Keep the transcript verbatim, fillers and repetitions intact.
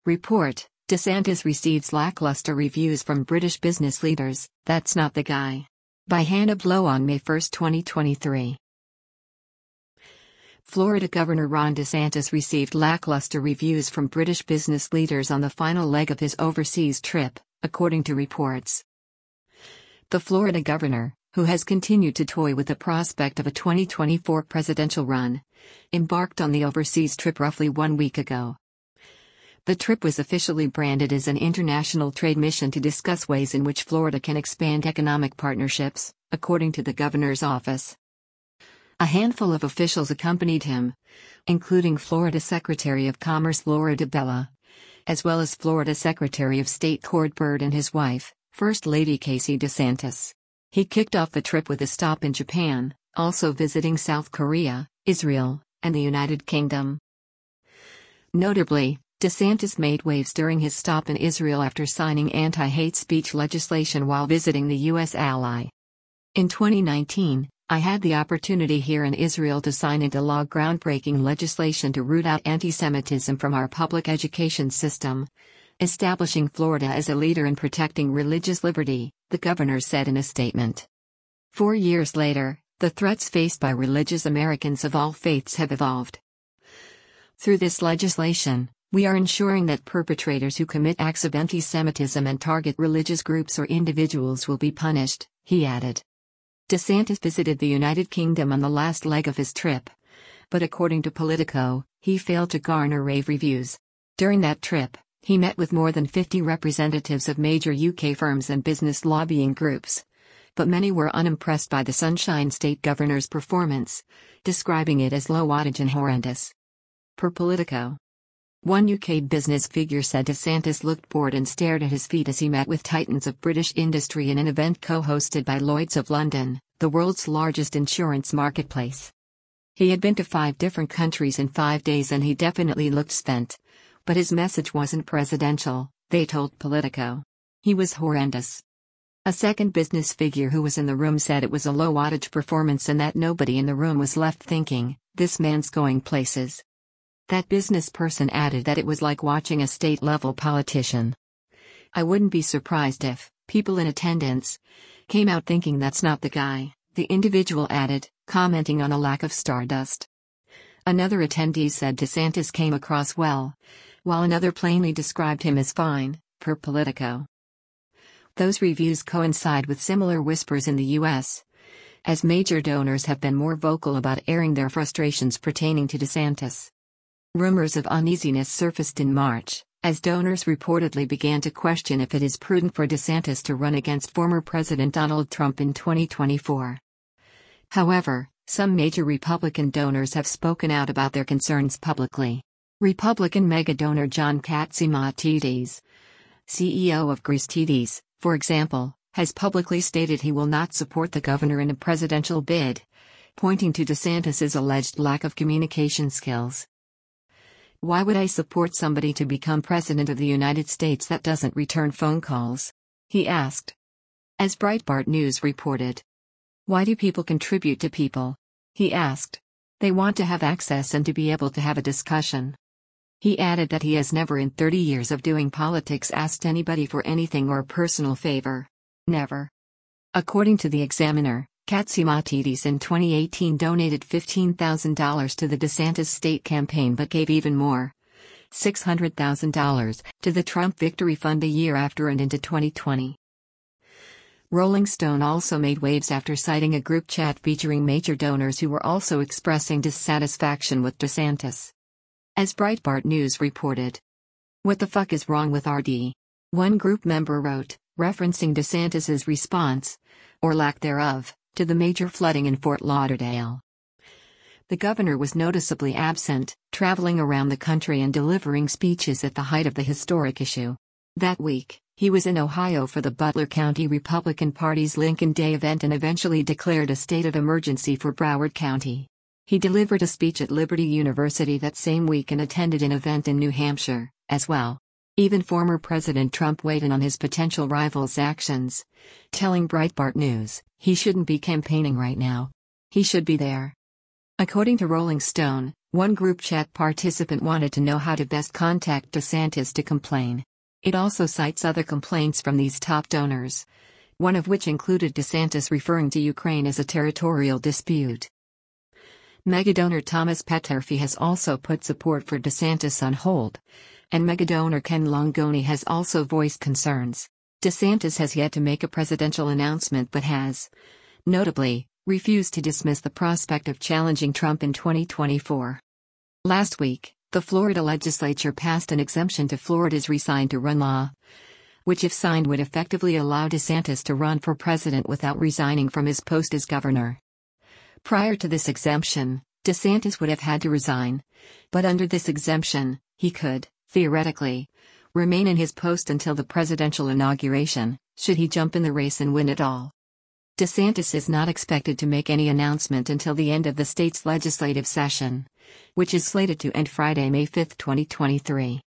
Report: DeSantis receives lackluster reviews from British business leaders. That's not the guy. By Hannah Blow on May first, twenty twenty-three. Florida Governor Ron DeSantis received lackluster reviews from British business leaders on the final leg of his overseas trip, according to reports. The Florida governor, who has continued to toy with the prospect of a twenty twenty-four presidential run, embarked on the overseas trip roughly one week ago. The trip was officially branded as an international trade mission to discuss ways in which Florida can expand economic partnerships, according to the governor's office. A handful of officials accompanied him, including Florida Secretary of Commerce Laura DiBella, as well as Florida Secretary of State Cord Byrd and his wife, First Lady Casey DeSantis. He kicked off the trip with a stop in Japan, also visiting South Korea, Israel, and the United Kingdom. Notably, DeSantis made waves during his stop in Israel after signing anti-hate speech legislation while visiting the U S ally. In twenty nineteen, I had the opportunity here in Israel to sign into law groundbreaking legislation to root out anti-Semitism from our public education system, establishing Florida as a leader in protecting religious liberty, the governor said in a statement. Four years later, the threats faced by religious Americans of all faiths have evolved. Through this legislation, we are ensuring that perpetrators who commit acts of anti-Semitism and target religious groups or individuals will be punished, he added. DeSantis visited the United Kingdom on the last leg of his trip. But according to Politico, he failed to garner rave reviews. During that trip, he met with more than fifty representatives of major U K firms and business lobbying groups. But many were unimpressed by the Sunshine State governor's performance, describing it as low wattage and horrendous. Per Politico. One U K business figure said DeSantis looked bored and stared at his feet as he met with titans of British industry in an event co-hosted by Lloyd's of London, the world's largest insurance marketplace. He had been to five different countries in five days and he definitely looked spent. But his message wasn't presidential, they told Politico. He was horrendous. A second business figure who was in the room said it was a low wattage performance and that nobody in the room was left thinking, this man's going places. That business person added that it was like watching a state-level politician. I wouldn't be surprised if people in attendance came out thinking that's not the guy, the individual added, commenting on a lack of stardust. Another attendee said DeSantis came across well, while another plainly described him as fine, per Politico. Those reviews coincide with similar whispers in the U S, as major donors have been more vocal about airing their frustrations pertaining to DeSantis. Rumors of uneasiness surfaced in March, as donors reportedly began to question if it is prudent for DeSantis to run against former President Donald Trump in twenty twenty-four. However, some major Republican donors have spoken out about their concerns publicly. Republican mega-donor John Catsimatidis, C E O of Gristedes, for example, has publicly stated he will not support the governor in a presidential bid, pointing to DeSantis's alleged lack of communication skills. Why would I support somebody to become president of the United States that doesn't return phone calls? He asked. As Breitbart News reported. Why do people contribute to people? He asked. They want to have access and to be able to have a discussion. He added that he has never in thirty years of doing politics asked anybody for anything or a personal favor. Never. According to the Examiner, Catsimatidis in twenty eighteen donated fifteen thousand dollars to the DeSantis state campaign but gave even more, six hundred thousand dollars, to the Trump Victory Fund a year after and into twenty twenty. Rolling Stone also made waves after citing a group chat featuring major donors who were also expressing dissatisfaction with DeSantis. As Breitbart News reported. What the fuck is wrong with R D? One group member wrote, referencing DeSantis's response, or lack thereof, to the major flooding in Fort Lauderdale. The governor was noticeably absent, traveling around the country and delivering speeches at the height of the historic issue. That week, he was in Ohio for the Butler County Republican Party's Lincoln Day event and eventually declared a state of emergency for Broward County. He delivered a speech at Liberty University that same week and attended an event in New Hampshire, as well. Even former President Trump weighed in on his potential rival's actions, telling Breitbart News, he shouldn't be campaigning right now. He should be there. According to Rolling Stone, One group chat participant wanted to know how to best contact DeSantis to complain. It also cites other complaints from these top donors, one of which included DeSantis referring to Ukraine as a territorial dispute. Megadonor Thomas Peterffy has also put support for DeSantis on hold, and megadonor Ken Longoni has also voiced concerns. DeSantis has yet to make a presidential announcement but has, notably, refused to dismiss the prospect of challenging Trump in twenty twenty-four. Last week, the Florida legislature passed an exemption to Florida's resign-to-run law, which if signed would effectively allow DeSantis to run for president without resigning from his post as governor. Prior to this exemption, DeSantis would have had to resign, but under this exemption, he could, theoretically, remain in his post until the presidential inauguration, should he jump in the race and win it all. DeSantis is not expected to make any announcement until the end of the state's legislative session, which is slated to end Friday, May fifth, twenty twenty-three.